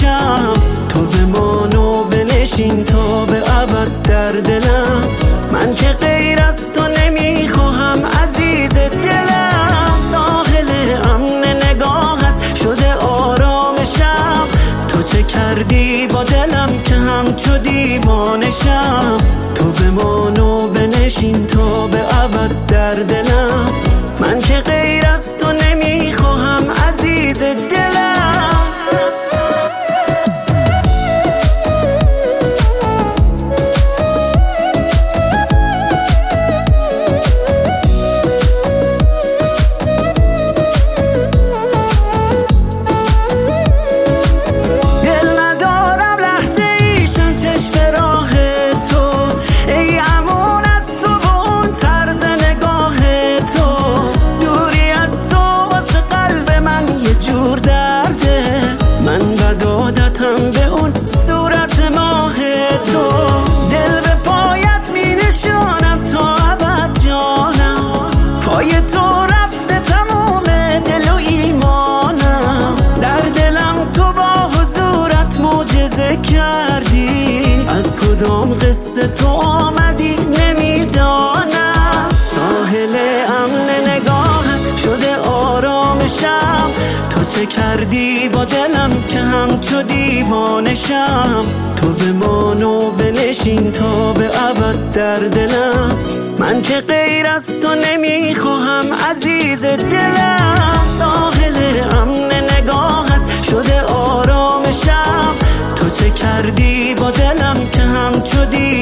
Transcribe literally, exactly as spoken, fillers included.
نشم. تو بمان و بنشین تا به ابد در دلم. من که غیر از تو نمیخواهم عزیز دلم. ساحل امن نگاهت شده آرامشم. تو چه کردی با دلم که همچو دیوانشم. تو بمان و بنشین تا به ابد در دلم. من که غیر از تو نمیخواهم عزیز دلم. به اون صورت ماه تو دل به پایت می نشانم تا ابد جانم. پای تو رفته تموم دل و ایمانم. در دلم تو با حضورت معجزه کردی. از کدام قصه تو آمدی نمیدانم. ساحل امن نگاهت شده آرامشم. تو چه کردی با دلم که همچو دیوانشم. تو بمان و بنشین تا به ابد در دلم. من که غیر از تو نمیخواهم عزیز دلم. ساحل امن نگاهت شده آرامشم. تو چه کردی با دلم که همچو دیوانشم.